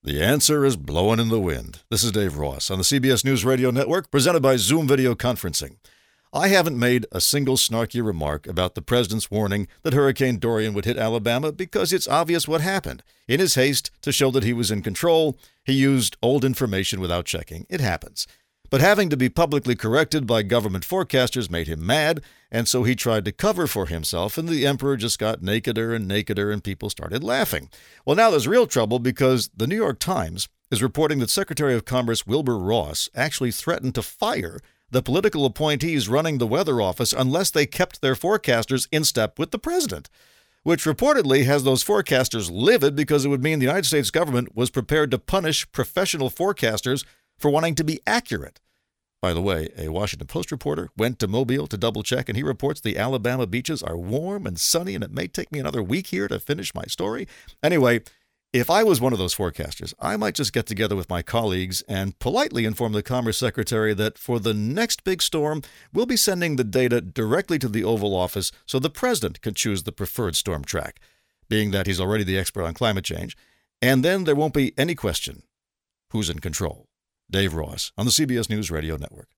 The answer is blowing in the wind. This is Dave Ross on the CBS News Radio Network, presented by Zoom Video Conferencing. I haven't made a single snarky remark about the president's warning that Hurricane Dorian would hit Alabama because it's obvious what happened. In his haste to show that he was in control, he used old information without checking. It happens. But having to be publicly corrected by government forecasters made him mad, and so he tried to cover for himself, and the emperor just got nakeder and nakeder, and people started laughing. Well, now there's real trouble because the New York Times is reporting that Secretary of Commerce Wilbur Ross actually threatened to fire the political appointees running the weather office unless they kept their forecasters in step with the president, which reportedly has those forecasters livid because it would mean the United States government was prepared to punish professional forecasters for wanting to be accurate. By the way, a Washington Post reporter went to Mobile to double-check, and he reports the Alabama beaches are warm and sunny, and it may take me another week here to finish my story. Anyway, if I was one of those forecasters, I might just get together with my colleagues and politely inform the Commerce Secretary that for the next big storm, we'll be sending the data directly to the Oval Office so the president can choose the preferred storm track, being that he's already the expert on climate change, and then there won't be any question who's in control. Dave Ross on the CBS News Radio Network.